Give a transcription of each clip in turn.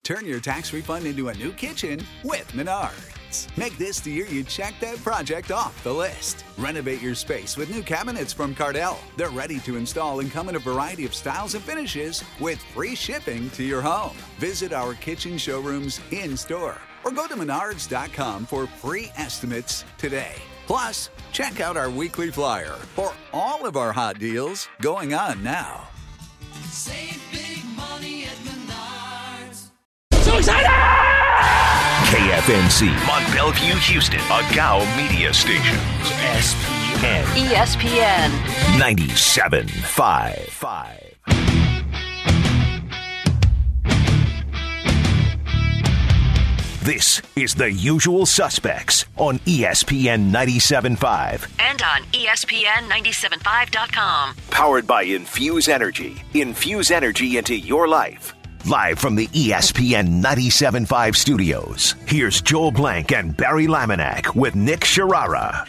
turn your tax refund into a new kitchen with Menards. Make this the year you check that project off the list. Renovate your space with new cabinets from Cardell. They're ready to install and come in a variety of styles and finishes with free shipping to your home. Visit our kitchen showrooms in-store or go to menards.com for free estimates today. Plus, check out our weekly flyer for all of our hot deals going on now. Save big money at Menards. So excited! KFNC, Mont Belvieu, Houston, a GOW media station. ESPN 97.5. This is The Usual Suspects on ESPN 97.5. and on ESPN975.com. Powered by Infuse Energy. Infuse energy into your life. Live from the ESPN 97.5 studios, here's Joel Blank and Barry Laminack with Nick Sharara.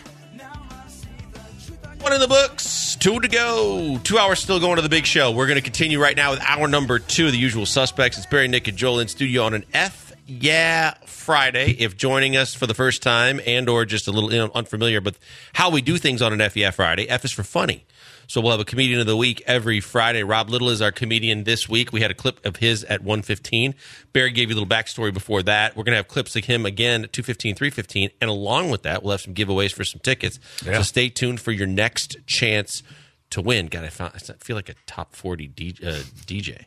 One in the books, 2 to go. 2 hours still going to the big show. We're going to continue right now with hour number 2 of The Usual Suspects. It's Barry, Nick, and Joel in studio on an Yeah Friday. If joining us for the first time and or just a little unfamiliar with how we do things on an Yeah Friday, F is for funny. So we'll have a comedian of the week every Friday. Rob Little is our comedian this week. We had a clip of his at 1:15. Barry gave you a little backstory before that. We're going to have clips of him again at 2:15, 3:15. And along with that, we'll have some giveaways for some tickets. Yeah. So stay tuned for your next chance to win. God, I feel like a top 40 DJ.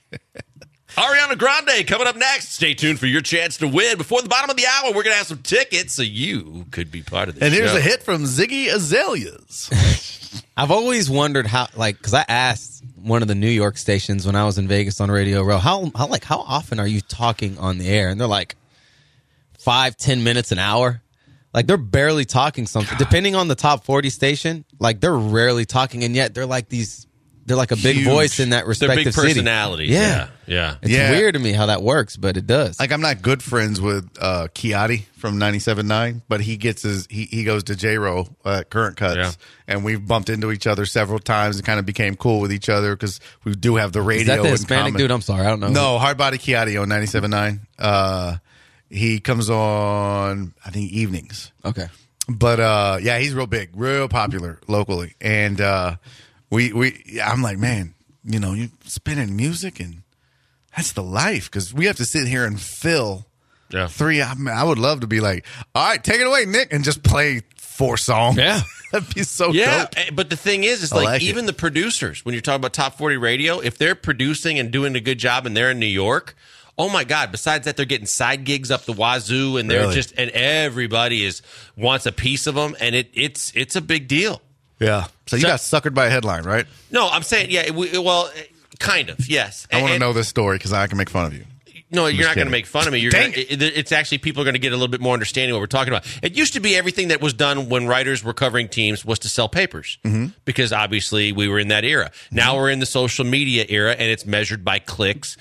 Ariana Grande coming up next. Stay tuned for your chance to win. Before the bottom of the hour, we're going to have some tickets so you could be part of the show. And here's a hit from Ziggy Azaleas. I've always wondered how, because I asked one of the New York stations when I was in Vegas on Radio Row, how often are you talking on the air? And they're like 5-10 minutes an hour. Like they're barely talking something. Depending on the top 40 station, like they're rarely talking, and yet they're like these. They're like a big Huge. Voice in that respective big personalities. city. Yeah. It's weird to me how that works, but it does. Like I'm not good friends with Kiati from 97.9, but he gets he goes to J-Row at Current Cuts, and we've bumped into each other several times and kind of became cool with each other because we do have the radio. Is that the in Hispanic common. dude? I'm sorry, I don't know. No, Hardbody Kiati on 97.9. He comes on, I think, evenings. Okay. But he's real big, real popular locally, and I'm like, man, you spinning music and that's the life because we have to sit here and fill 3. I would love to be like, all right, take it away, Nick, and just play 4 songs. Yeah. That'd be so dope. But the thing is, it's like even the producers, when you're talking about top 40 radio, if they're producing and doing a good job and they're in New York, oh my God, besides that, they're getting side gigs up the wazoo and they're and everybody wants a piece of them, and it's a big deal. Yeah. So you got suckered by a headline, right? No, I'm saying, kind of, yes. I want to know this story because I can make fun of you. No, you're not going to make fun of me. It's actually people are going to get a little bit more understanding of what we're talking about. It used to be everything that was done when writers were covering teams was to sell papers because obviously we were in that era. Now we're in the social media era, and it's measured by clicks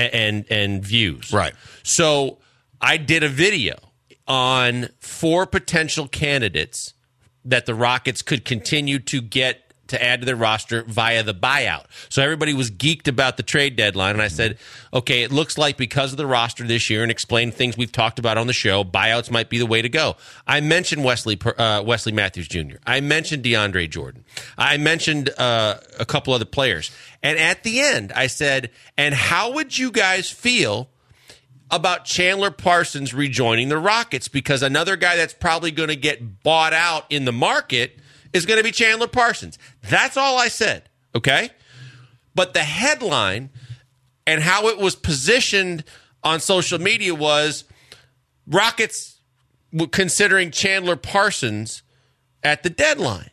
and views. Right. So I did a video on 4 potential candidates that the Rockets could continue to get to add to their roster via the buyout. So everybody was geeked about the trade deadline, and I said, okay, it looks like because of the roster this year and explained things we've talked about on the show, buyouts might be the way to go. I mentioned Wesley Matthews Jr. I mentioned DeAndre Jordan. I mentioned a couple other players. And at the end, I said, and how would you guys feel about Chandler Parsons rejoining the Rockets? Because another guy that's probably going to get bought out in the market is going to be Chandler Parsons. That's all I said, okay? But the headline and how it was positioned on social media was Rockets considering Chandler Parsons at the deadline.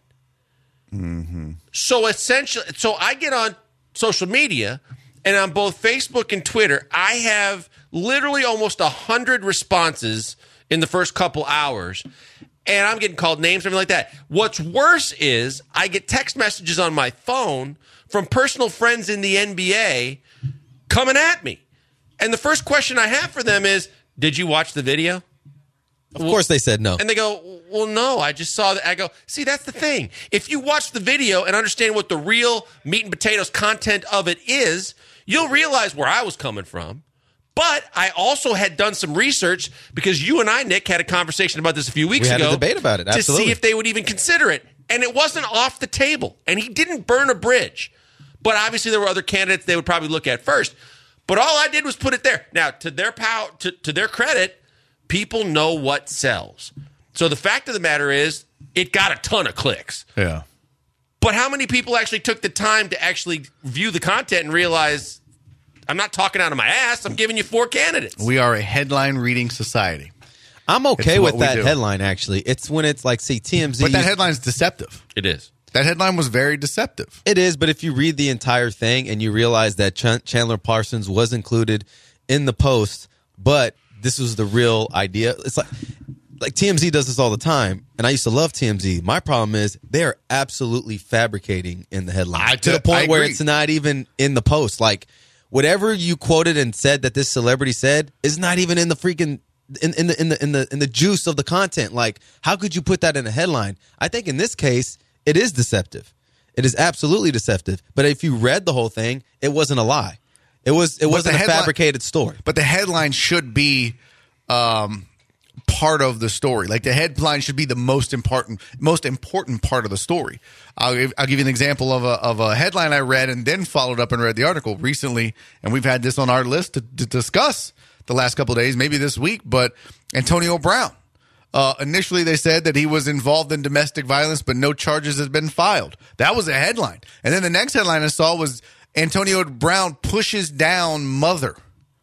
Mm-hmm. So essentially, I get on social media, and on both Facebook and Twitter, I have literally almost 100 responses in the first couple hours, and I'm getting called names, everything like that. What's worse is I get text messages on my phone from personal friends in the NBA coming at me. And the first question I have for them is, did you watch the video? Of course they said no. And they go, well, no, I just saw that. I go, see, that's the thing. If you watch the video and understand what the real meat and potatoes content of it is, you'll realize where I was coming from. But I also had done some research because you and I, Nick, had a conversation about this a few weeks We had ago. a debate about it, To absolutely. see if they would even consider it. And it wasn't off the table. And he didn't burn a bridge. But obviously there were other candidates they would probably look at first. But all I did was put it there. Now, to their to their credit, people know what sells. So the fact of the matter is, it got a ton of clicks. Yeah. But how many people actually took the time to actually view the content and realize, I'm not talking out of my ass, I'm giving you 4 candidates? We are a headline reading society. I'm okay It's what with we that do. headline, actually. It's when it's like, see, TMZ. But that headline's deceptive. It is. That headline was very deceptive. It is, but if you read the entire thing and you realize that Chandler Parsons was included in the post, but this was the real idea. It's like TMZ does this all the time, and I used to love TMZ. My problem is they are absolutely fabricating in the headline to the point where agree. it's not even in the post. Like whatever you quoted and said that this celebrity said is not even in the freaking in the juice of the content. Like, how could you put that in a headline? I think in this case, it is deceptive. It is absolutely deceptive. But if you read the whole thing, it wasn't a lie. It wasn't a fabricated story. But the headline should be part of the story. Like the headline should be the most important part of the story. I'll give you an example of a headline I read and then followed up and read the article recently, and we've had this on our list to discuss the last couple of days, maybe this week. But Antonio Brown. Initially, they said that he was involved in domestic violence, but no charges had been filed. That was a headline. And then the next headline I saw was Antonio Brown pushes down mother.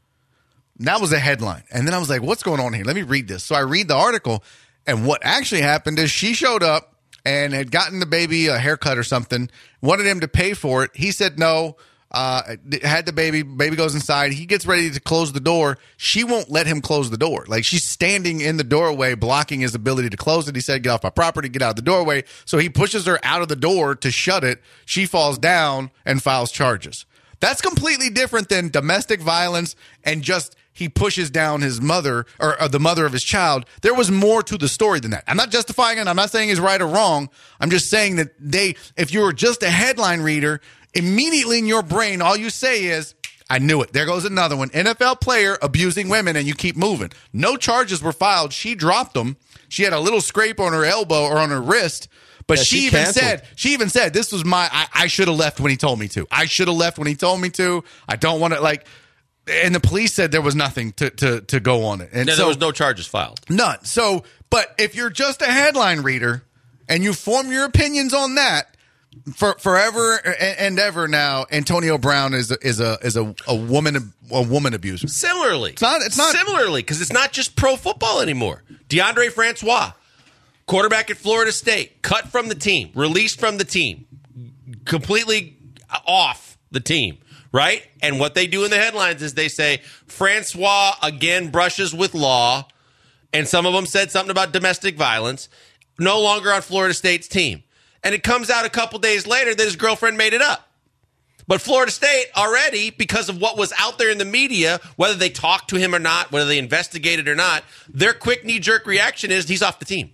That was a headline. And then I was like, what's going on here? Let me read this. So I read the article, and what actually happened is she showed up and had gotten the baby a haircut or something, wanted him to pay for it. He said no. Had the baby goes inside, he gets ready to close the door, she won't let him close the door. Like, she's standing in the doorway blocking his ability to close it. He said, get off my property, get out of the doorway. So he pushes her out of the door to shut it. She falls down and files charges. That's completely different than domestic violence and just he pushes down his mother or the mother of his child. There was more to the story than that. I'm not justifying it. I'm not saying he's right or wrong. I'm just saying that if you were just a headline reader, immediately in your brain, all you say is, I knew it. There goes another one. NFL player abusing women, and you keep moving. No charges were filed. She dropped them. She had a little scrape on her elbow or on her wrist. But Yeah, she even said, this was I should have left when he told me to. I should have left when he told me to. I don't want to, and the police said there was nothing to go on it. And No, so, there was no charges filed. none. So, but if you're just a headline reader and you form your opinions on that, for forever and ever now, Antonio Brown is a woman abuser. Similarly. It's not Similarly, because it's not just pro football anymore. DeAndre Francois, quarterback at Florida State, cut from the team, released from the team, completely off the team, right? And what they do in the headlines is they say, Francois again brushes with law, and some of them said something about domestic violence, no longer on Florida State's team. And it comes out a couple days later that his girlfriend made it up. But Florida State already, because of what was out there in the media, whether they talked to him or not, whether they investigated or not, their quick knee-jerk reaction is he's off the team.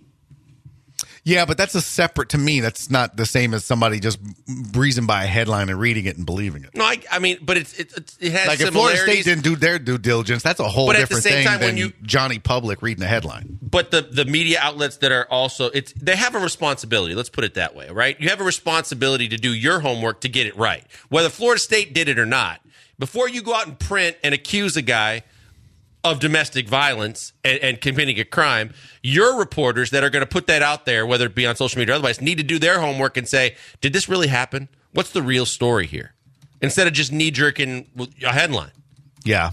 Yeah, but that's to me, that's not the same as somebody just breezing by a headline and reading it and believing it. No, I mean, but it has Like, if Florida similarities. State didn't do their due diligence, that's a whole But at the different same thing time, than when you- Johnny Public reading a headline. But the media outlets that are also, they have a responsibility. Let's put it that way, right? You have a responsibility to do your homework to get it right. Whether Florida State did it or not, before you go out and print and accuse a guy of domestic violence and committing a crime, your reporters that are going to put that out there, whether it be on social media or otherwise, need to do their homework and say, did this really happen? What's the real story here? Instead of just knee-jerking a headline. Yeah.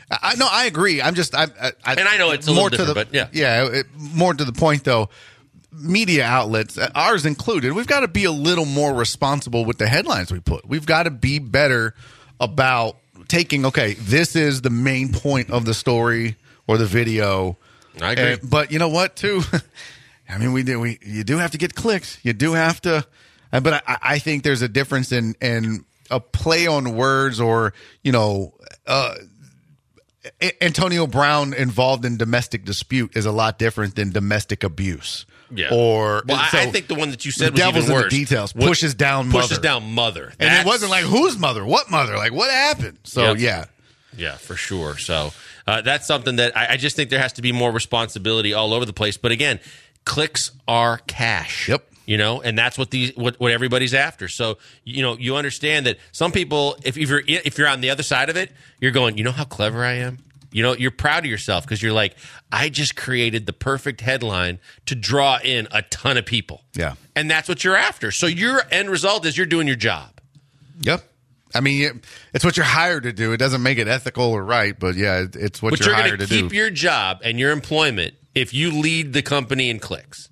I agree. I'm just, and I know it's a little different, but yeah. Yeah, more to the point, though, media outlets, ours included, we've got to be a little more responsible with the headlines we put. We've got to be better about taking, okay, this is the main point of the story or the video. I agree. But you know what, too? I mean, you do have to get clicks. You do have to. But I think there's a difference in a play on words or, Antonio Brown involved in domestic dispute is a lot different than domestic abuse. Yeah. I think the one that you said the was devil's even in worse. the details. Pushes down mother. Pushes down mother. And it wasn't like, whose mother? What mother? Like, what happened? So, Yep. yeah. Yeah, for sure. So that's something that I just think there has to be more responsibility all over the place. But again, clicks are cash. Yep. And that's what what everybody's after. So you understand that some people, if you're on the other side of it, you're going, how clever I am. You're proud of yourself because you're like, I just created the perfect headline to draw in a ton of people. Yeah. And that's what you're after. So your end result is you're doing your job. Yep. I mean, it's what you're hired to do. It doesn't make it ethical or right, but yeah, it's what you're hired to do. But you're going to keep your job and your employment if you lead the company in clicks.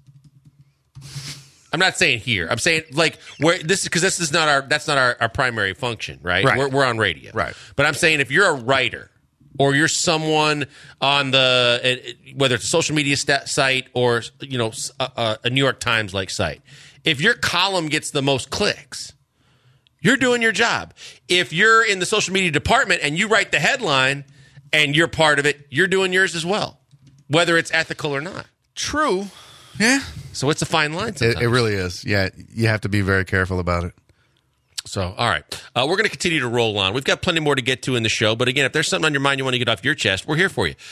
I'm not saying here. I'm saying like where that's not our primary function, right? We're on radio, right? But I'm saying if you're a writer or you're someone on whether it's a social media site or a New York Times like site, if your column gets the most clicks, you're doing your job. If you're in the social media department and you write the headline and you're part of it, you're doing yours as well, whether it's ethical or not. True. Yeah. So it's a fine line sometimes. It really is. Yeah, you have to be very careful about it. So, all right. We're going to continue to roll on. We've got plenty more to get to in the show. But again, if there's something on your mind you want to get off your chest, we're here for you.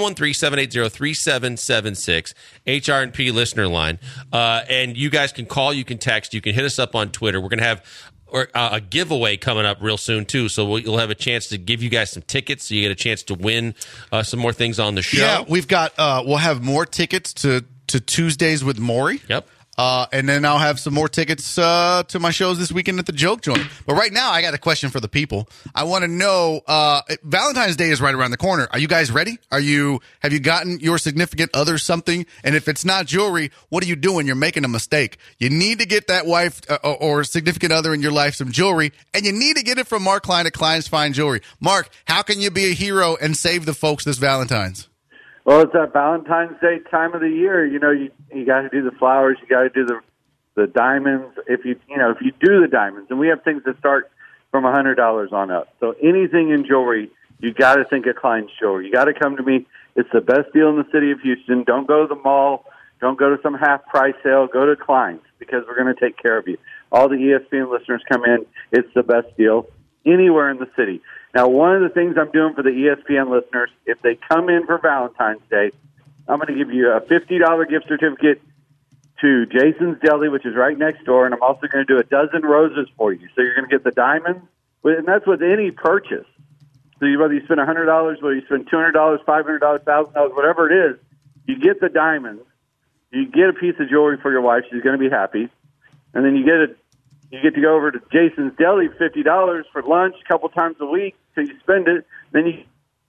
713-780-3776, HRP listener line. And you guys can call, you can text, you can hit us up on Twitter. We're going to have a giveaway coming up real soon, too. So you'll have a chance to give you guys some tickets so you get a chance to win some more things on the show. Yeah, we've got, we'll have more tickets to Tuesdays with Maury. Yep. And then I'll have some more tickets to my shows this weekend at the Joke Joint. But right now, I got a question for the people. I want to know, Valentine's Day is right around the corner. Are you guys ready? Have you gotten your significant other something? And if it's not jewelry, what are you doing? You're making a mistake. You need to get that wife or significant other in your life some jewelry, and you need to get it from Mark Klein at Klein's Fine Jewelry. Mark, how can you be a hero and save the folks this Valentine's? Well, it's that Valentine's Day time of the year. You got to do the flowers. You got to do the diamonds. If you do the diamonds, and we have things that start from $100 on up. So anything in jewelry, you got to think of Klein's Jewelry. You got to come to me. It's the best deal in the city of Houston. Don't go to the mall. Don't go to some half price sale. Go to Klein's because we're going to take care of you. All the ESPN listeners come in. It's the best deal anywhere in the city. Now, one of the things I'm doing for the ESPN listeners, if they come in for Valentine's Day, I'm going to give you a $50 gift certificate to Jason's Deli, which is right next door, and I'm also going to do a dozen roses for you. So you're going to get the diamonds, and that's with any purchase. So whether you spend $100, whether you spend $200, $500, $1,000, whatever it is, you get the diamonds. You get a piece of jewelry for your wife. She's going to be happy. And then you get to go over to Jason's Deli, $50 for lunch a couple times a week till you spend it. Then you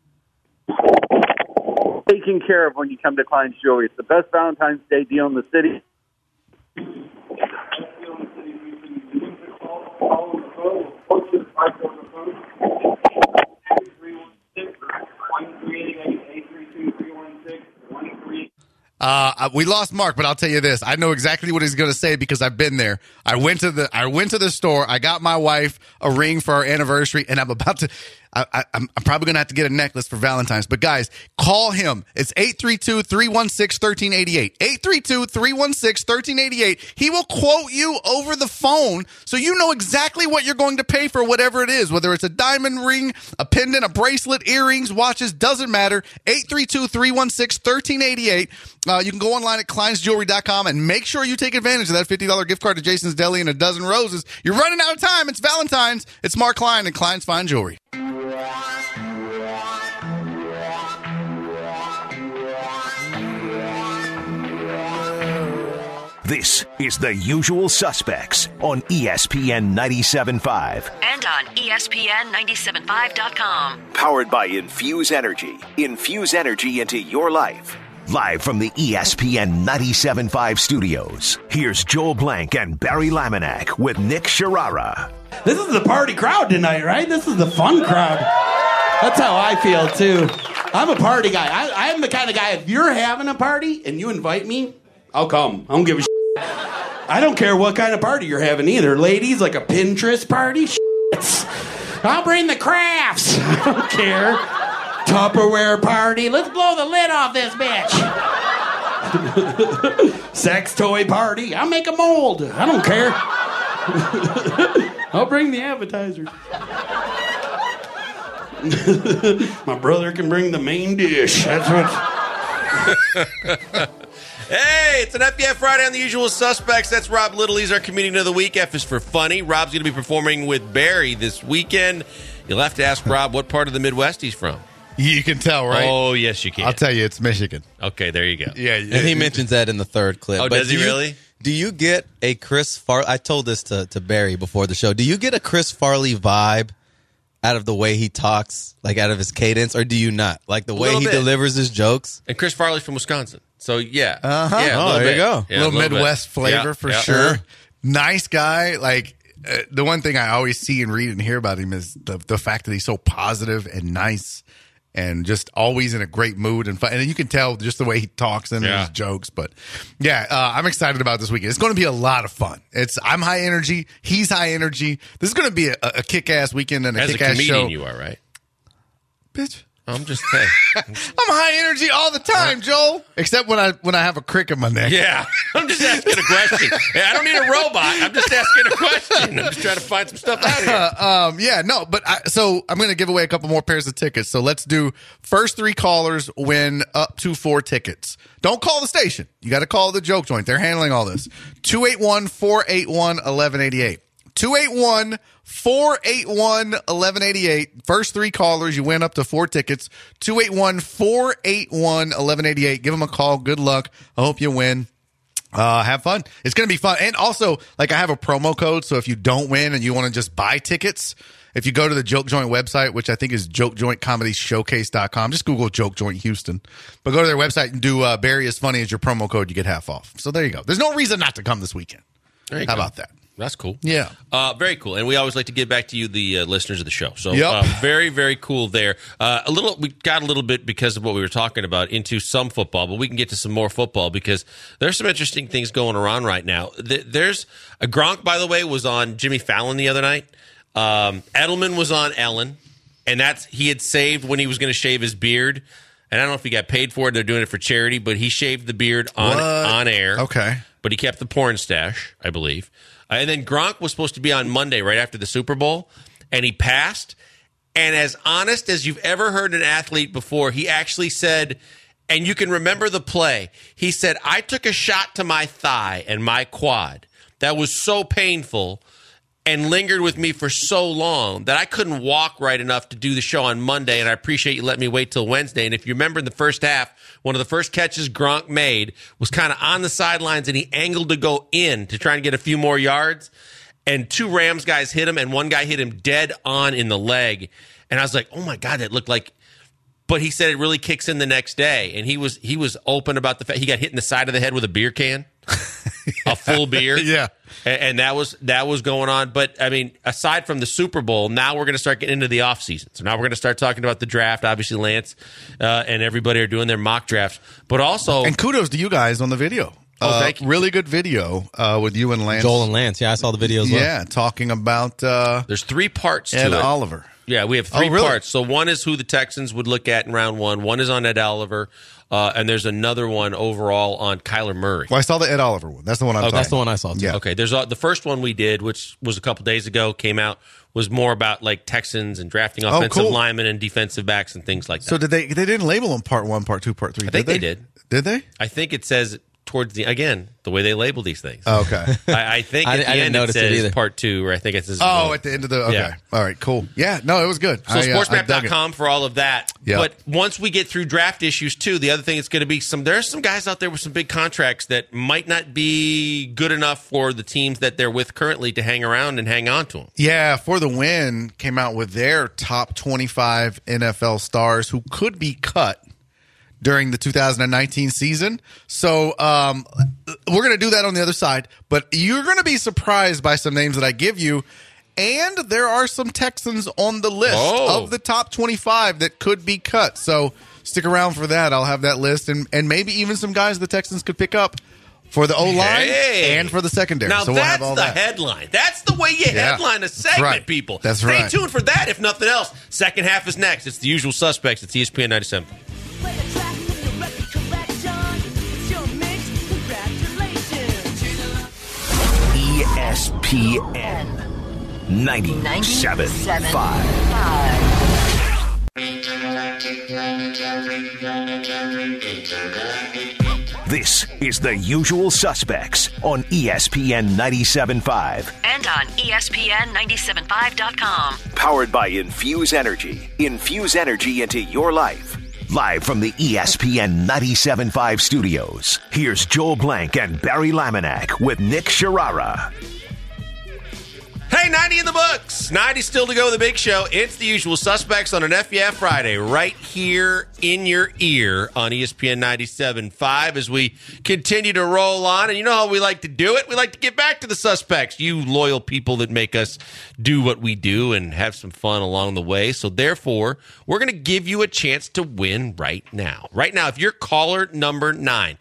taken care of when you come to Klein's Jewelry. It's the best Valentine's Day deal in the city. We lost Mark, but I'll tell you this. I know exactly what he's going to say because I've been there. I went to the store. I got my wife a ring for our anniversary, and I'm about to I'm probably going to have to get a necklace for Valentine's. But, guys, call him. It's 832-316-1388. 832-316-1388. He will quote you over the phone so you know exactly what you're going to pay for whatever it is, whether it's a diamond ring, a pendant, a bracelet, earrings, watches, doesn't matter. 832-316-1388. You can go online at kleinsjewelry.com and make sure you take advantage of that $50 gift card to Jason's Deli and a dozen roses. You're running out of time. It's Valentine's. It's Mark Klein and Klein's Fine Jewelry. This is The Usual Suspects on ESPN 97.5. And on ESPN975.com. Powered by Infuse Energy. Infuse energy into your life. Live from the ESPN 97.5 studios, here's Joel Blank and Barry Laminack with Nick Sharara. This is the party crowd tonight, right? This is the fun crowd. That's how I feel, too. I'm a party guy. I'm the kind of guy, if you're having a party and you invite me, I'll come. I don't give a shit. I don't care what kind of party you're having either. Ladies, like a Pinterest party? I'll bring the crafts. I don't care. Tupperware party. Let's blow the lid off this bitch. Sex toy party. I'll make a mold. I don't care. I'll bring the appetizers. My brother can bring the main dish. That's what. Hey, it's an FBF Friday on The Usual Suspects. That's Rob Little. He's our comedian of the week. F is for funny. Rob's going to be performing with Barry this weekend. You'll have to ask Rob what part of the Midwest he's from. You can tell, right? Oh, yes, you can. I'll tell you, it's Michigan. Okay, there you go. Yeah, And he mentions that in the third clip. Oh, does he really? Do you get a Chris Farley? I told this to Barry before the show. Do you get a Chris Farley vibe out of the way he talks, like out of his cadence, or do you not? Like the way he delivers his jokes? And Chris Farley's from Wisconsin. So, yeah. Uh-huh. Yeah, Oh, there you go. Yeah, a little Midwest bit. flavor Yeah, for yeah. sure. Nice guy. Like, the one thing I always see and read and hear about him is the fact that he's so positive and nice and just always in a great mood and fun. And you can tell just the way he talks and his jokes. But yeah, I'm excited about this weekend. It's going to be a lot of fun. I'm high energy. He's high energy. This is going to be a kick-ass weekend and a As a kick-ass show. comedian, you are, right? Bitch. I'm just saying. I'm high energy all the time, Joel. Except when I have a crick in my neck. Yeah, I'm just asking a question. I don't need a robot. I'm just asking a question. I'm just trying to find some stuff out here. So I'm going to give away a couple more pairs of tickets. So let's do first 3 callers win up to 4 tickets. Don't call the station. You got to call the Joke Joint. They're handling all this. 281-481-1188. 281-481-1188. First 3 callers, you win up to 4 tickets. 281-481-1188. Give them a call. Good luck. I hope you win. Have fun. It's going to be fun. And also, like, I have a promo code, so if you don't win and you want to just buy tickets, if you go to the Joke Joint website, which I think is jokejointcomedyshowcase.com, just Google Joke Joint Houston. But go to their website and do Barry is Funny as your promo code. You get half off. So there you go. There's no reason not to come this weekend. There you How go. about that? That's cool. Yeah. Very cool. And we always like to give back to you, the listeners of the show. So Yep. very, very cool there. We got a little bit, because of what we were talking about, into some football, but we can get to some more football because there's some interesting things going around right now. There's a Gronk, by the way, was on Jimmy Fallon the other night. Edelman was on Ellen, and he had saved when he was going to shave his beard. And I don't know if he got paid for it. They're doing it for charity, but he shaved the beard on air. Okay. But he kept the porn stash, I believe. And then Gronk was supposed to be on Monday right after the Super Bowl, and he passed. And as honest as you've ever heard an athlete before, he actually said, and you can remember the play, he said, I took a shot to my thigh and my quad. That was so painful and lingered with me for so long that I couldn't walk right enough to do the show on Monday, and I appreciate you letting me wait till Wednesday. And if you remember in the first half, one of the first catches Gronk made was kind of on the sidelines, and he angled to go in to try and get a few more yards, and 2 Rams guys hit him, and one guy hit him dead on in the leg. And I was like, oh, my God, that looked like... But he said it really kicks in the next day, and he was open about the fact he got hit in the side of the head with a beer can. A full beer. Yeah. And that was going on. But, I mean, aside from the Super Bowl, now we're going to start getting into the offseason. So now we're going to start talking about the draft. Obviously, Lance and everybody are doing their mock drafts. But also... And kudos to you guys on the video. Oh, thank you. Really good video with you and Lance. Joel and Lance. Yeah, I saw the video as well. Yeah, talking about there's 3 parts to Ed it. Oliver. Yeah, we have 3 really? parts. So one is who the Texans would look at in round 1. One is on Ed Oliver. And there's another one overall on Kyler Murray. Well, I saw the Ed Oliver one. That's the one I'm talking That's the about. one I saw, too. Yeah. Okay, there's the first one we did, which was a couple days ago, came out, was more about like Texans and drafting offensive cool. linemen and defensive backs and things like that. So they didn't label them part 1, part 2, part 3? I think they did. Did they? I think it says towards the the way they label these things. Oh, okay. I think I at the didn't end it notice it says either. part 2, or I think it says At the end of the okay. Yeah. All right, cool. Yeah, no, it was good. So I dug it. sportsmap.com for all of that. Yeah. But once we get through draft issues too, the other thing is going to be there's some guys out there with some big contracts that might not be good enough for the teams that they're with currently to hang around and hang on to them. Yeah, For the Win came out with their top 25 NFL stars who could be cut during the 2019 season. So we're going to do that on the other side, but you're going to be surprised by some names that I give you. And there are some Texans on the list of the top 25 that could be cut. So stick around for that. I'll have that list and maybe even some guys the Texans could pick up for the O-line and for the secondary. Now so we'll that's have all the that. headline. That's the way you headline a segment, right. people. That's Stay right. tuned for that, if nothing else. Second half is next. It's The Usual Suspects. It's ESPN 97. ESPN 97.5. This is The Usual Suspects on ESPN 97.5. And on ESPN975.com. Powered by Infuse Energy. Infuse energy into your life. Live from the ESPN 97.5 studios, here's Joel Blank and Barry Laminack with Nick Sharara. Hey, 90 in the books. 90 still to go, the big show. It's The Usual Suspects on an FYF Friday right here in your ear on ESPN 97.5 as we continue to roll on. And you know how we like to do it? We like to get back to the suspects, you loyal people that make us do what we do and have some fun along the way. So therefore, we're going to give you a chance to win right now. Right now, if you're caller number 9,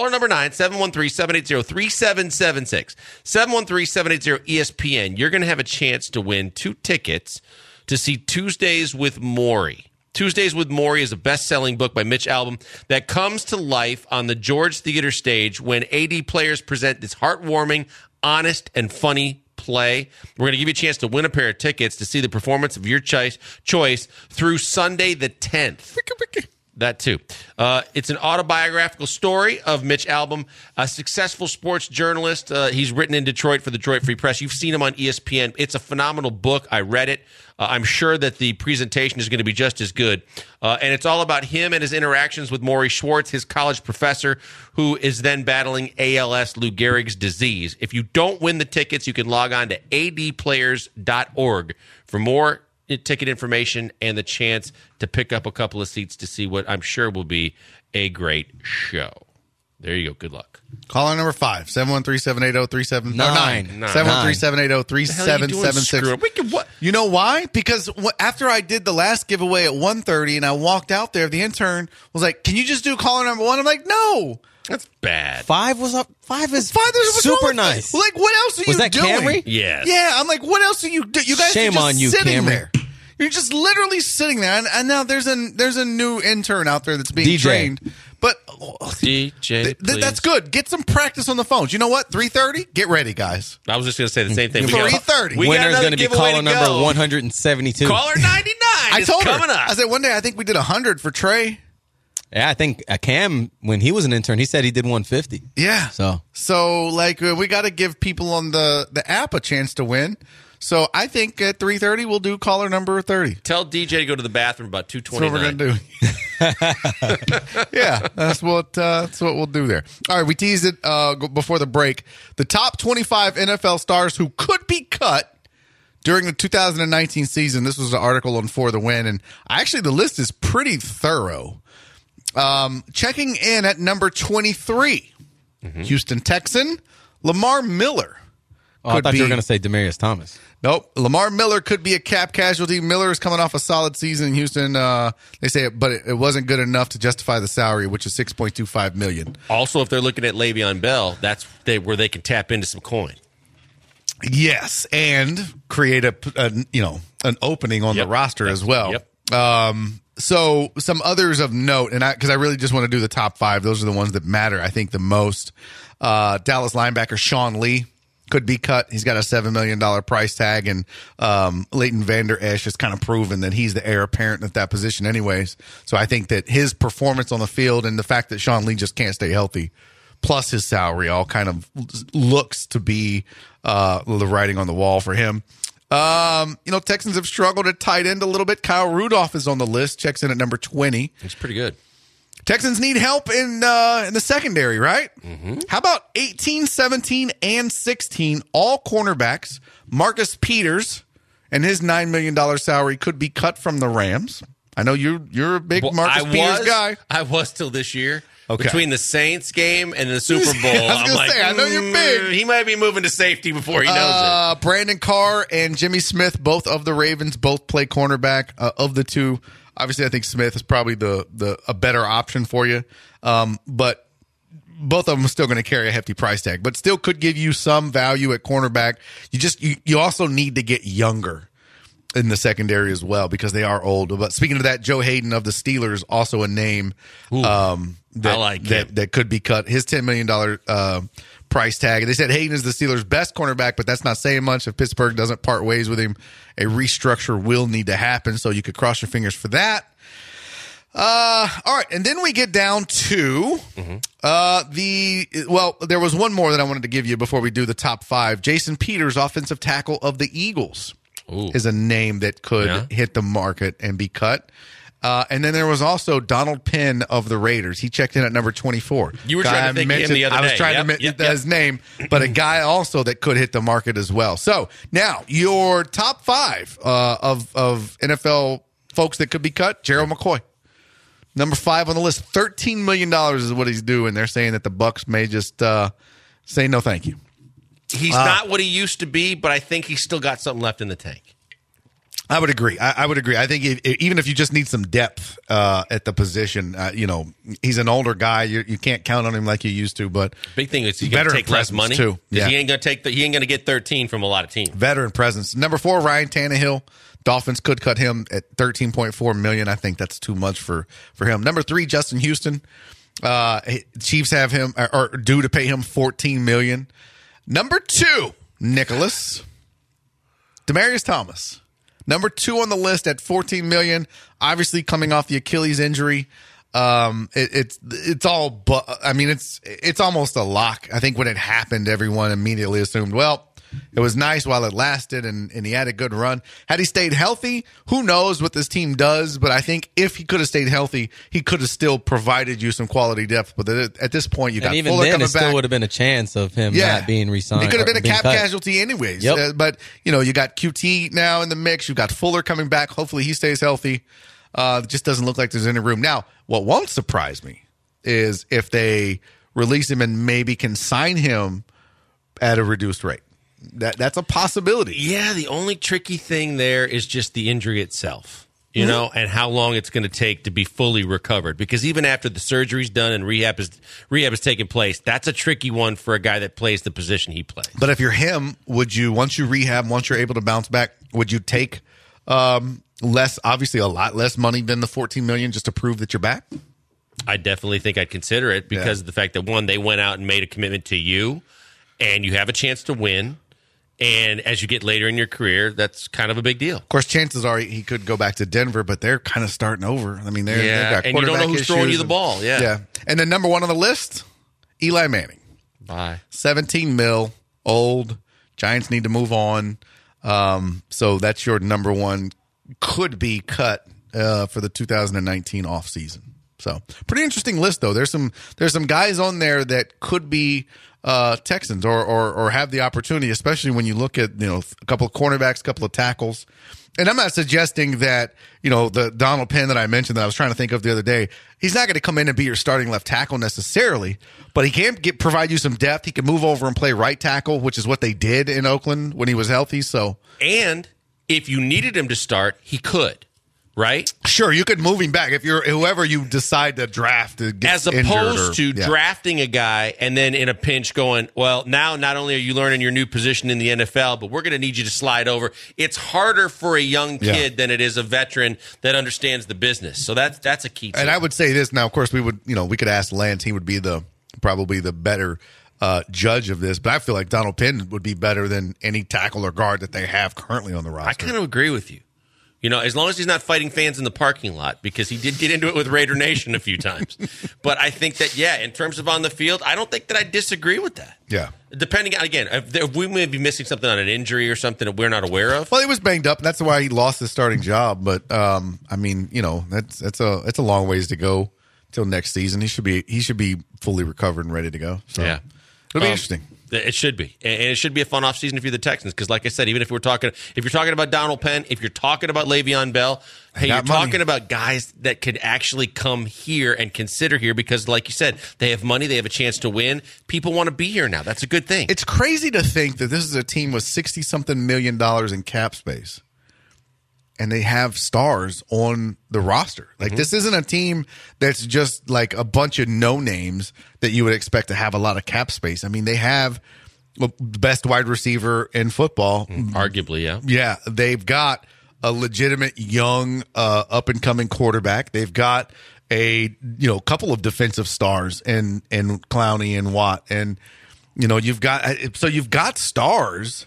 713-780-3776, 713-780-ESPN, you're going to have a chance to win 2 tickets to see Tuesdays with Maury. Tuesdays with Maury is a best-selling book by Mitch Albom that comes to life on the George Theater stage when AD players present this heartwarming, honest, and funny play. We're going to give you a chance to win a pair of tickets to see the performance of your choice through Sunday the 10th. That too. It's an autobiographical story of Mitch Albom, a successful sports journalist. He's written in Detroit for the Detroit Free Press. You've seen him on ESPN. It's a phenomenal book. I read it. I'm sure that the presentation is going to be just as good. And it's all about him and his interactions with Maury Schwartz, his college professor, who is then battling ALS, Lou Gehrig's disease. If you don't win the tickets, you can log on to adplayers.org for more ticket information and the chance to pick up a couple of seats to see what I'm sure will be a great show. There you go. Good luck. Caller number 5, 713-780-3779. 9. 713-780-3776. You know why? Because after I did the last giveaway at 1:30 and I walked out there, the intern was like, "Can you just do caller number 1?" I'm like, "No." That's bad. 5 was up. 5 is what's super wrong with nice. that? Like, what else are Was you that doing? Camry? Yes. Yeah, I'm like, what else are you doing? You guys Shame are just on you, sitting Camry. there. You're just literally sitting there, and now there's a new intern out there that's being DJ. trained. But DJ, that's good. Get some practice on the phones. You know what? 3:30. Get ready, guys. I was just going to say the same thing. 3:30. Winner is going to be caller number 172. Caller 99 I told her. coming up. I said one day I think we did 100 for Trey. Yeah, I think Cam, when he was an intern, he said he did 150. Yeah. So like we got to give people on the app a chance to win. So I think at 3:30 we'll do caller number 30. Tell DJ to go to the bathroom about 2:29. That's what we're gonna do. Yeah, that's what we'll do there. All right, we teased it before the break. The top 25 NFL stars who could be cut during the 2019 season. This was an article on For the Win, and actually the list is pretty thorough. Checking in at number 23, Houston Texan Lamar Miller. Oh, I thought you were going to say Demaryius Thomas. Nope. Lamar Miller could be a cap casualty. Miller is coming off a solid season in Houston. They say, but it wasn't good enough to justify the salary, which is $6.25 million. Also, if they're looking at Le'Veon Bell, that's where they can tap into some coin. Yes, and create an opening on the roster as well. Yep. So some others of note, and because I really just want to do the top 5. Those are the ones that matter, I think, the most. Dallas linebacker Sean Lee could be cut. He's got a $7 million price tag, and Leighton Vander Esch has kind of proven that he's the heir apparent at that position anyways. So I think that his performance on the field and the fact that Sean Lee just can't stay healthy, plus his salary, all kind of looks to be the writing on the wall for him. Texans have struggled at tight end a little bit. Kyle Rudolph is on the list, checks in at number 20. It's pretty good. Texans need help in the secondary, right? Mm-hmm. How about 18, 17, and 16, all cornerbacks? Marcus Peters and his $9 million salary could be cut from the Rams. I know you're a big Marcus Peters guy. I was till this year. Okay. Between the Saints game and the Super Bowl, I know you're big. He might be moving to safety before he knows it. Brandon Carr and Jimmy Smith, both of the Ravens, both play cornerback. Of the two, obviously, I think Smith is probably a better option for you. But both of them are still going to carry a hefty price tag, but still could give you some value at cornerback. You also need to get younger in the secondary as well because they are old. But speaking of that, Joe Hayden of the Steelers, also a name that could be cut. His $10 million price tag. They said Hayden is the Steelers' best cornerback, but that's not saying much. If Pittsburgh doesn't part ways with him, a restructure will need to happen, so you could cross your fingers for that. All right, and then we get down to there was one more that I wanted to give you before we do the top 5. Jason Peters, offensive tackle of the Eagles, is a name that could hit the market and be cut. And then there was also Donald Penn of the Raiders. He checked in at number 24. You were trying to think of him the other day. I was trying to mention his name, but a guy also that could hit the market as well. So now your top 5 of NFL folks that could be cut. Gerald McCoy, number 5 on the list. $13 million is what he's doing. They're saying that the Bucs may just say no thank you. He's not what he used to be, but I think he's still got something left in the tank. I would agree. I would agree. I think even if you just need some depth at the position, he's an older guy. You can't count on him like you used to. But big thing is he's going to take less money too. Yeah. He ain't going to get 13 from a lot of teams. Veteran presence. Number 4, Ryan Tannehill. Dolphins could cut him at $13.4 million. I think that's too much for him. Number 3, Justin Houston. Chiefs have him or due to pay him $14 million. Number 2, Nicholas Demaryius Thomas. Number 2 on the list at $14 million. Obviously, coming off the Achilles injury, it's almost a lock. I think when it happened, everyone immediately assumed, well, it was nice while it lasted, and he had a good run. Had he stayed healthy, who knows what this team does? But I think if he could have stayed healthy, he could have still provided you some quality depth. But at this point, you got even Fuller then, coming it still back. would have been a chance of him not being re-signed. He could have been a cap cut. casualty anyways. Yep. But you got QT now in the mix. You got Fuller coming back. Hopefully, he stays healthy. It just doesn't look like there's any room now. What won't surprise me is if they release him and maybe can sign him at a reduced rate. That's a possibility. Yeah, the only tricky thing there is just the injury itself, and how long it's going to take to be fully recovered. Because even after the surgery's done and rehab is taking place, that's a tricky one for a guy that plays the position he plays. But if you're him, would you, once you rehab, once you're able to bounce back, would you take obviously a lot less money than the $14 million just to prove that you're back? I definitely think I'd consider it because of the fact that, one, they went out and made a commitment to you, and you have a chance to win. And as you get later in your career, that's kind of a big deal. Of course, chances are he could go back to Denver, but they're kind of starting over. I mean, they've got and you don't know who's throwing you the ball. Yeah. And then number 1 on the list, Eli Manning. Bye. $17 million, old. Giants need to move on. So that's your number 1. Could be cut for the 2019 offseason. So pretty interesting list, though. There's some guys on there that could be Texans or have the opportunity, especially when you look at a couple of cornerbacks, a couple of tackles. And I'm not suggesting that the Donald Penn that I mentioned that I was trying to think of the other day, he's not going to come in and be your starting left tackle necessarily, but he can provide you some depth. He can move over and play right tackle, which is what they did in Oakland when he was healthy. So, and if you needed him to start, he could. Right? Sure, you could move him back if you're whoever you decide to draft. As opposed to drafting a guy and then in a pinch going, well, now not only are you learning your new position in the NFL, but we're going to need you to slide over. It's harder for a young kid than it is a veteran that understands the business. So that's a key. And I would say this now. Of course, we could ask Lance. He would be probably the better judge of this. But I feel like Donald Penn would be better than any tackle or guard that they have currently on the roster. I kind of agree with you. As long as he's not fighting fans in the parking lot, because he did get into it with Raider Nation a few times. But I think that, in terms of on the field, I don't think that I disagree with that. Yeah. Depending, again, if we may be missing something on an injury or something that we're not aware of. Well, he was banged up, and that's why he lost his starting job. But, it's a long ways to go till next season. He should be fully recovered and ready to go. So it'll be interesting. It should be, and it should be a fun offseason if you're the Texans. Because, like I said, even if you're talking about Donald Penn, if you're talking about Le'Veon Bell, hey, you're talking about guys that could actually come here and consider here. Because, like you said, they have money, they have a chance to win. People want to be here now. That's a good thing. It's crazy to think that this is a team with $60-something million in cap space, and they have stars on the roster. Like, this isn't a team that's just like a bunch of no names that you would expect to have a lot of cap space. I mean, they have the best wide receiver in football. Arguably, yeah. Yeah, they've got a legitimate young up-and-coming quarterback. They've got a couple of defensive stars in Clowney and Watt. And you've got stars.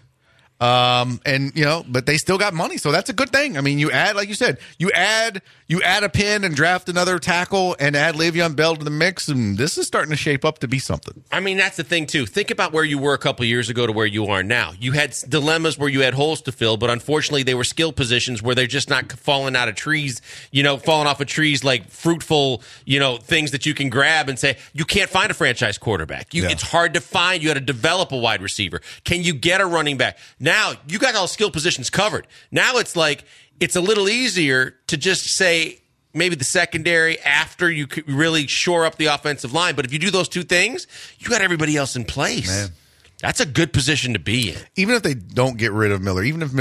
But they still got money, so that's a good thing. I mean, you add, like you said, you add a pin and draft another tackle and add Le'Veon Bell to the mix, and this is starting to shape up to be something. I mean, that's the thing, too. Think about where you were a couple of years ago to where you are now. You had dilemmas where you had holes to fill, but unfortunately, they were skill positions where they're just not falling out of trees, falling off of trees like fruitful, things that you can grab and say, you can't find a franchise quarterback. It's hard to find. You had to develop a wide receiver. Can you get a running back? Now, you got all skill positions covered. Now it's like it's a little easier to just say maybe the secondary after you could really shore up the offensive line. But if you do those two things, you got everybody else in place. Man. That's a good position to be in. Even if they don't get rid of Miller, even if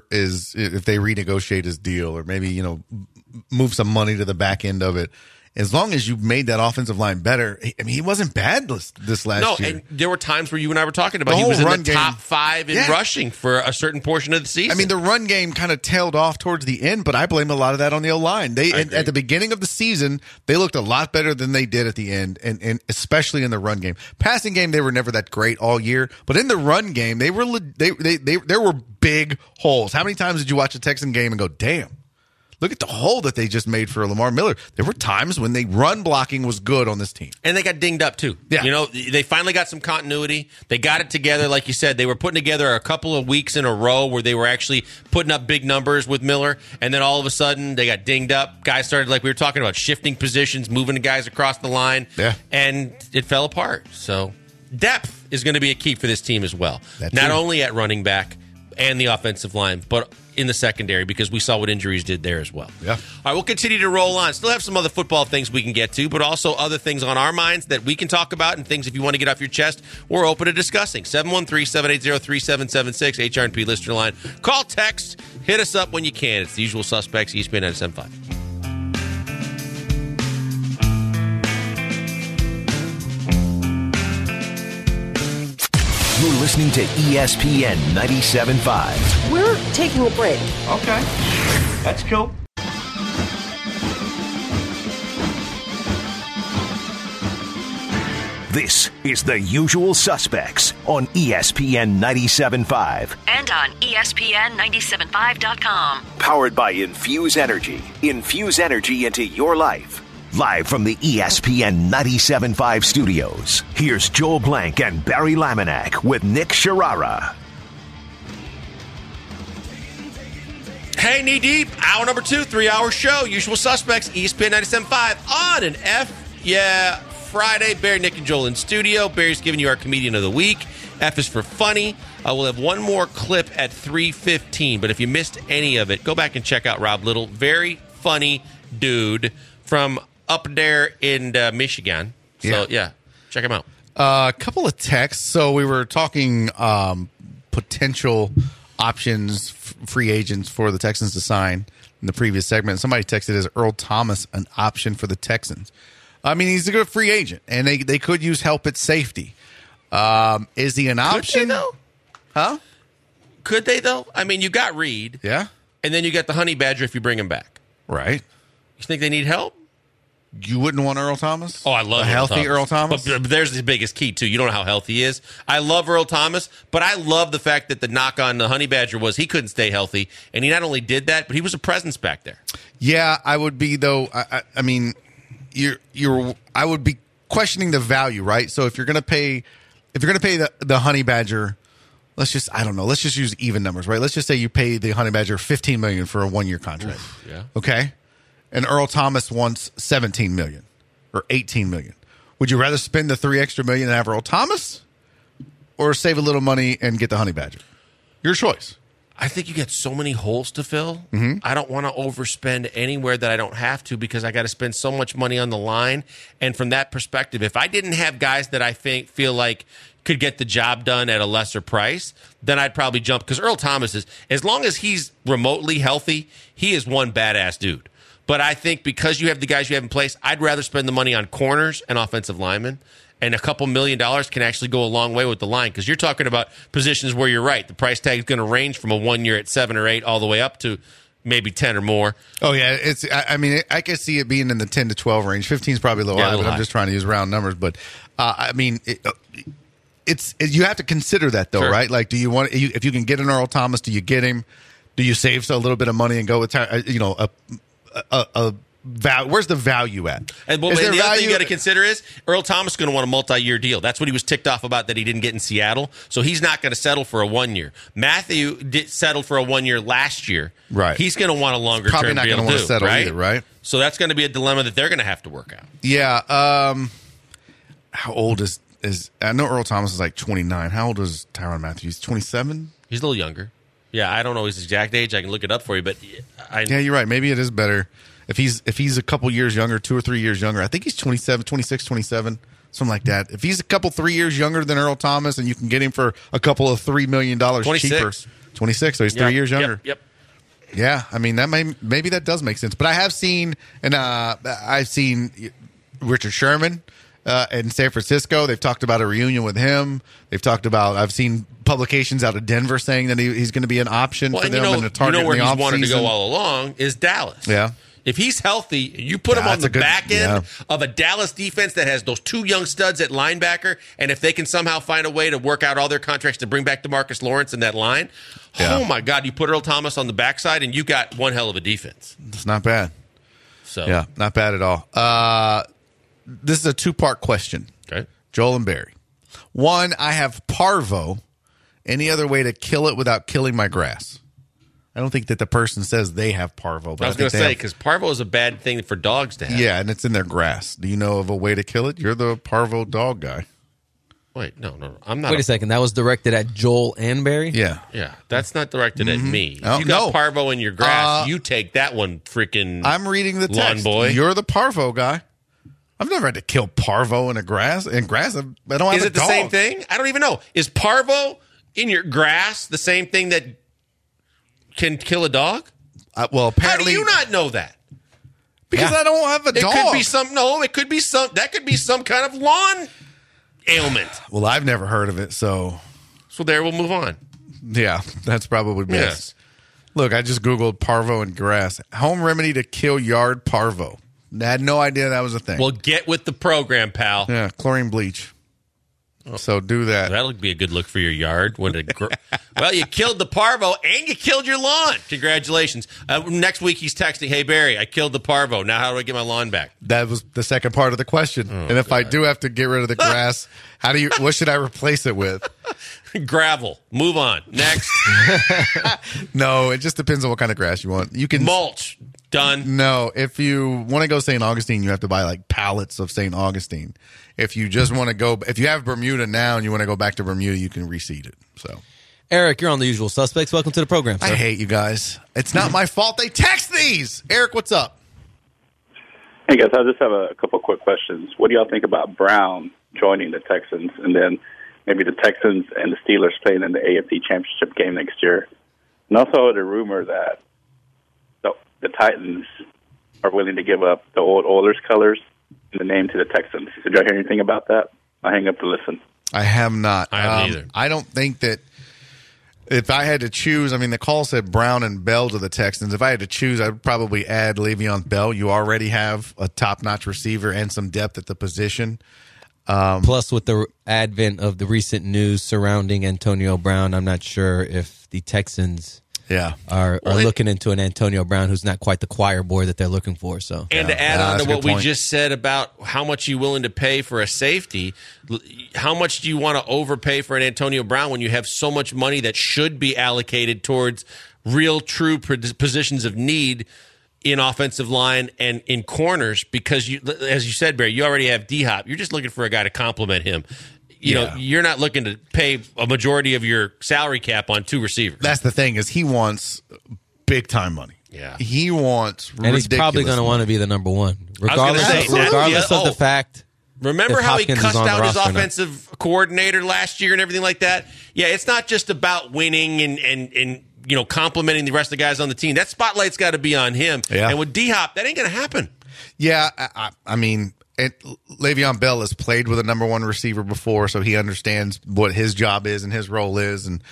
if they renegotiate his deal or maybe, move some money to the back end of it, as long as you made that offensive line better, I mean, he wasn't bad this last year. And there were times where you and I were talking about he was in the top 5 in rushing for a certain portion of the season. I mean, the run game kind of tailed off towards the end, but I blame a lot of that on the O-line. At the beginning of the season, they looked a lot better than they did at the end, and especially in the run game. Passing game, they were never that great all year, but in the run game, there were big holes. How many times did you watch a Texan game and go, damn? Look at the hole that they just made for Lamar Miller. There were times when they run blocking was good on this team. And they got dinged up, too. Yeah. They finally got some continuity. They got it together. Like you said, they were putting together a couple of weeks in a row where they were actually putting up big numbers with Miller. And then all of a sudden, they got dinged up. Guys started, like we were talking about, shifting positions, moving the guys across the line. Yeah. And it fell apart. So depth is going to be a key for this team as well. Not only at running back and the offensive line, but in the secondary, because we saw what injuries did there as well. Yeah. All right, we'll continue to roll on. Still have some other football things we can get to, but also other things on our minds that we can talk about, and things if you want to get off your chest, we're open to discussing. 713-780-3776, HRP listener line. Call, text, hit us up when you can. It's the usual suspects, ESPN 97.5. You're listening to ESPN 97.5. We're taking a break. Okay. That's cool. This is The Usual Suspects on ESPN 97.5. And on ESPN975.com. Powered by Infuse Energy. Infuse energy into your life. Live from the ESPN 97.5 studios, here's Joel Blank and Barry Laminack with Nick Sharara. Hey, Knee Deep, hour number 2, 3-hour show. Usual Suspects, ESPN 97.5 on an Friday. Barry, Nick, and Joel in studio. Barry's giving you our Comedian of the Week. F is for funny. We'll have one more clip at 3:15, but if you missed any of it, go back and check out Rob Little. Very funny dude from up there in Michigan. So, yeah, check him out. A couple of texts. So we were talking potential options, free agents for the Texans to sign in the previous segment. Somebody texted, is Earl Thomas an option for the Texans? I mean, he's a good free agent, and they could use help at safety. Is he an option? Could they, though? Huh? Could they, though? I mean, you got Reed. Yeah. And then you got the Honey Badger if you bring him back. Right. You think they need help? You wouldn't want Earl Thomas? Oh, I love a healthy Earl Thomas. But there's the biggest key, too. You don't know how healthy he is. I love Earl Thomas, but I love the fact that the knock on the Honey Badger was he couldn't stay healthy, and he not only did that, but he was a presence back there. Yeah, I would be, though. I mean, I would be questioning the value, right? So if you're going to pay the Honey Badger, let's just use even numbers, right? Let's just say you pay the Honey Badger $15 million for a 1-year contract. Oof, yeah. Okay. And Earl Thomas wants $17 million or $18 million. Would you rather spend the $3 extra million and have Earl Thomas, or save a little money and get the Honey Badger? Your choice. I think you get so many holes to fill. Mm-hmm. I don't want to overspend anywhere that I don't have to, because I got to spend so much money on the line. And from that perspective, if I didn't have guys that I feel like could get the job done at a lesser price, then I'd probably jump. Because Earl Thomas is, as long as he's remotely healthy, he is one badass dude. But I think because you have the guys you have in place, I'd rather spend the money on corners and offensive linemen. And a couple $1 million can actually go a long way with the line, because you're talking about positions where you're right. The price tag is going to range from a 1 year at 7 or 8 all the way up to maybe 10 or more. Oh, yeah. I can see it being in the 10 to 12 range. 15 is probably a little high, but I'm just trying to use round numbers. But, you have to consider that though, Sure. right? Like, do you want if you can get an Earl Thomas, do you get him? Do you save a little bit of money and go with where's the value at? And the Is there other thing value- you got to consider is Earl Thomas is going to want a multi-year deal. That's what he was ticked off about that he didn't get in Seattle. So he's not going to settle for a 1 year. Matthew settled for a 1 year last year. Right. He's going to want a longer Probably term not deal going to want too, to settle right? either, right? So that's going to be a dilemma that they're going to have to work out. Yeah. How old is I know Earl Thomas is like 29. How old is Tyrann Matthew? He's 27? He's a little younger. Yeah, I don't know his exact age. I can look it up for you, but Yeah, you're right. Maybe it is better if he's a couple years younger, 2 or 3 years younger. I think he's 27, 26, 27, something like that. If he's a couple 3 years younger than Earl Thomas and you can get him for a couple of $3 million 26. cheaper. 26, so he's 3 years younger. Yep. Yeah, I mean maybe that does make sense. But I have seen I've seen Richard Sherman in San Francisco. They've talked about a reunion with him. I've seen publications out of Denver saying that he's going to be an option for them and a target where in the he's wanted to offseason. go all along is Dallas. Yeah. If he's healthy, you put him on that's the a good- back end yeah. of a Dallas defense that has those 2 young studs at linebacker, and if they can somehow find a way to work out all their contracts to bring back DeMarcus Lawrence in that line, Yeah. oh my God, you put Earl Thomas on the backside, and you got one hell of a defense. It's not bad. So Yeah, not bad at all. This is a 2-part question. okay. Joel and Barry. 1, I have parvo. Any other way to kill it without killing my grass? I don't think that the person says they have parvo. But I was going think to they say have- because parvo is a bad thing for dogs to have. yeah, and it's in their grass. Do you know of a way to kill it? You're the parvo dog guy. Wait, no, I'm not. Wait a second. That was directed at Joel and Barry? Yeah. Yeah, that's not directed at me. If Oh, you got no. parvo in your grass, you take that one freaking. I'm reading the Lawn text. boy. You're the parvo guy. I've never had to kill parvo in grass. I don't have Is a it the dog. same thing? I don't even know. Is parvo in your grass the same thing that can kill a dog? Well, How apparently do you not know that? because I don't have a It dog. could be some. No, it could be some. That could be some kind of lawn ailment. Well, I've never heard of it, so So there, we'll move on. yeah, that's probably best. Yes. Look, I just Googled parvo and grass. Home remedy to kill yard parvo. I had no idea that was a thing. Well, get with the program, pal. yeah, chlorine bleach. So do that. That'll be a good look for your yard. Well, you killed the parvo and you killed your lawn. Congratulations. Next week he's texting, "Hey Barry, I killed the parvo. Now how do I get my lawn back?" That was the second part of the question. Oh, and if I do have to get rid of the grass, what should I replace it with? Gravel. Move on. Next. No, it just depends on what kind of grass you want. You can Mulch. Done. No, if you want to go St. Augustine, you have to buy like pallets of St. Augustine. If you just want to go, if you have Bermuda now and you want to go back to Bermuda, you can reseed it. So Eric, you're on The Usual Suspects. Welcome to the program, sir. I hate you guys. It's not my fault. They text these. Eric, what's up? Hey guys, I just have a couple of quick questions. What do y'all think about Brown joining the Texans, and then maybe the Texans and the Steelers playing in the AFC Championship game next year? And also the rumor that the Titans are willing to give up the old Oilers colors and the name to the Texans. Did y'all hear anything about that? I hang up to listen. I have not. I haven't either. I don't think that if I had to choose, I mean, the call said Brown and Bell to the Texans. If I had to choose, I would probably add Le'Veon Bell. You already have a top-notch receiver and some depth at the position. Plus, with the advent of the recent news surrounding Antonio Brown, I'm not sure if the Texans are looking into an Antonio Brown who's not quite the choir boy that they're looking for. So, And to add on that's to a what good we point. just said about how much you willing to pay for a safety, how much do you want to overpay for an Antonio Brown when you have so much money that should be allocated towards real, true positions of need in offensive line and in corners? Because, as you said, Barry, you already have D-Hop. You're just looking for a guy to complement him. You know, you're not looking to pay a majority of your salary cap on 2 receivers. That's the thing is he wants big-time money. Yeah. He wants and he's probably going to want to be the number one, regardless, say, regardless of the fact. Remember if how he Hopkins is cussed on the out his roster or not. offensive coordinator last year and everything like that? Yeah, it's not just about winning and you know, complimenting the rest of the guys on the team. That spotlight's got to be on him. Yeah. And with D-Hop, that ain't going to happen. Yeah, I mean, Le'Veon Bell has played with a number one receiver before, so he understands what his job is and his role is. And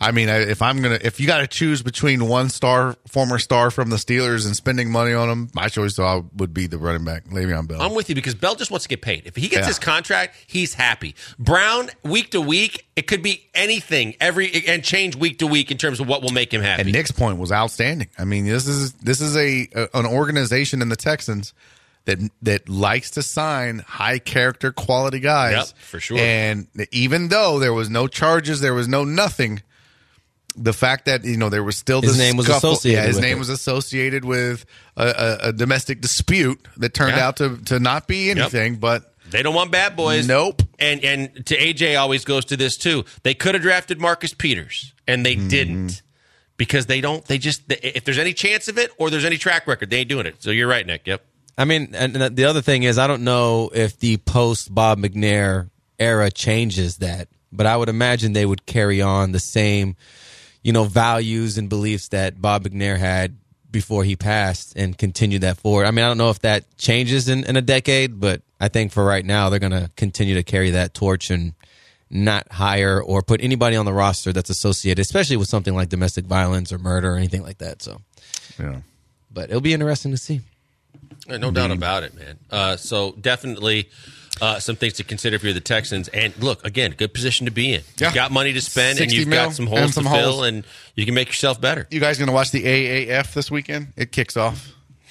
I mean, if you got to choose between one former star from the Steelers and spending money on him, my choice would be the running back, Le'Veon Bell. I'm with you because Bell just wants to get paid. If he gets his contract, he's happy. Brown, week to week, it could be anything and change week to week in terms of what will make him happy. And Nick's point was outstanding. I mean, this is an organization in the Texans that likes to sign high character quality guys. Yep, for sure. And even though there was no charges, there was no nothing. The fact that there was still his name was associated. Yeah, his with name was associated with a domestic dispute that turned out to not be anything. But they don't want bad boys. Nope. And to AJ always goes to this too. They could have drafted Marcus Peters, and they didn't because they don't. They just if there's any chance of it or there's any track record, they ain't doing it. So you're right, Nick. Yep. I mean, and the other thing is, I don't know if the post Bob McNair era changes that, but I would imagine they would carry on the same, values and beliefs that Bob McNair had before he passed and continue that forward. I mean, I don't know if that changes in a decade, but I think for right now, they're going to continue to carry that torch and not hire or put anybody on the roster that's associated, especially with something like domestic violence or murder or anything like that. So, yeah. But it'll be interesting to see. No doubt about it, man. So definitely some things to consider if you're the Texans. And look, again, good position to be in. Yeah. You've got money to spend, and you've got some holes to fill, and you can make yourself better. You guys going to watch the AAF this weekend? It kicks off.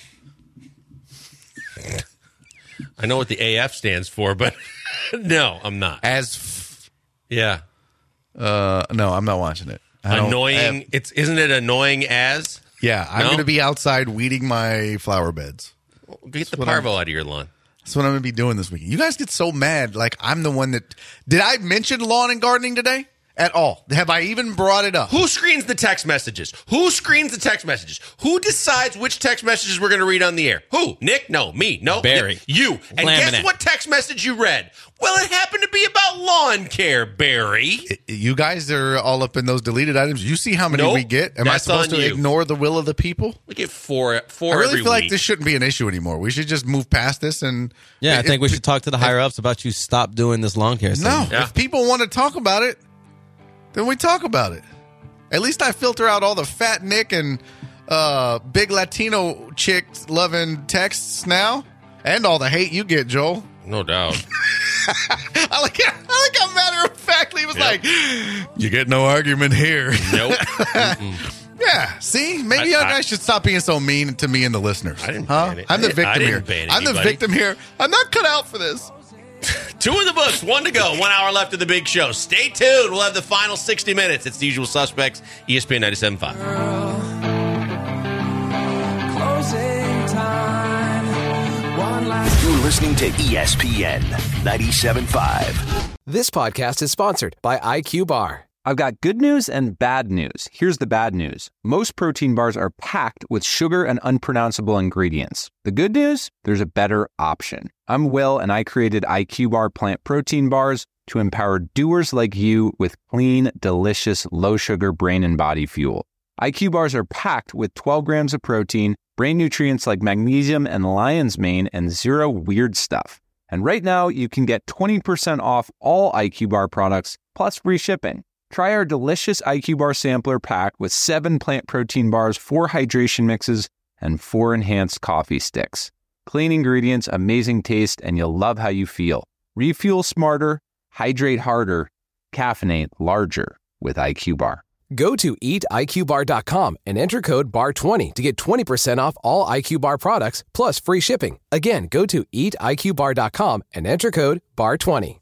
I know what the AF stands for, but no, I'm not. Yeah. No, I'm not watching it. Annoying. Isn't it annoying as? Yeah, I'm going to be outside weeding my flower beds. Get the parvo out of your lawn. That's what I'm going to be doing this weekend. You guys get so mad. Like, I'm the one that... Did I mention lawn and gardening today? At all? Have I even brought it up? Who screens the text messages? Who decides which text messages we're going to read on the air? Who? Nick? No. Me? No. Barry. You. And guess what text message you read? Well, it happened to be about lawn care, Barry. You guys are all up in those deleted items. You see how many we get? Am I supposed to ignore the will of the people? We get four I really every feel like week. this shouldn't be an issue anymore. We should just move past this and... Yeah, I think we should talk to the higher-ups about you stop doing this lawn care stuff. No, if people want to talk about it, then we talk about it. At least I filter out all the fat Nick and big Latino chicks loving texts now, and all the hate you get, Joel. No doubt. I like how matter of factly was like, you get no argument here. Nope. Yeah, see? Maybe you guys should stop being so mean to me and the listeners. I didn't ban it. I'm the victim I didn't here. ban I'm the anybody. victim here. I'm not cut out for this. 2 in the books, 1 to go, 1 hour left of the big show. Stay tuned. We'll have the final 60 minutes. It's the usual suspects, ESPN 97.5. Closing time. One last. You're listening to ESPN 97.5. This podcast is sponsored by IQ Bar. I've got good news and bad news. Here's the bad news. Most protein bars are packed with sugar and unpronounceable ingredients. The good news? There's a better option. I'm Will, and I created IQ Bar plant protein bars to empower doers like you with clean, delicious, low-sugar brain and body fuel. IQ Bars are packed with 12 grams of protein, brain nutrients like magnesium and lion's mane, and zero weird stuff. And right now, you can get 20% off all IQ Bar products, plus free shipping. Try our delicious IQ Bar sampler pack with 7 plant protein bars, 4 hydration mixes, and 4 enhanced coffee sticks. Clean ingredients, amazing taste, and you'll love how you feel. Refuel smarter, hydrate harder, caffeinate larger with IQ Bar. Go to eatiqbar.com and enter code BAR20 to get 20% off all IQ Bar products plus free shipping. Again, go to eatiqbar.com and enter code BAR20.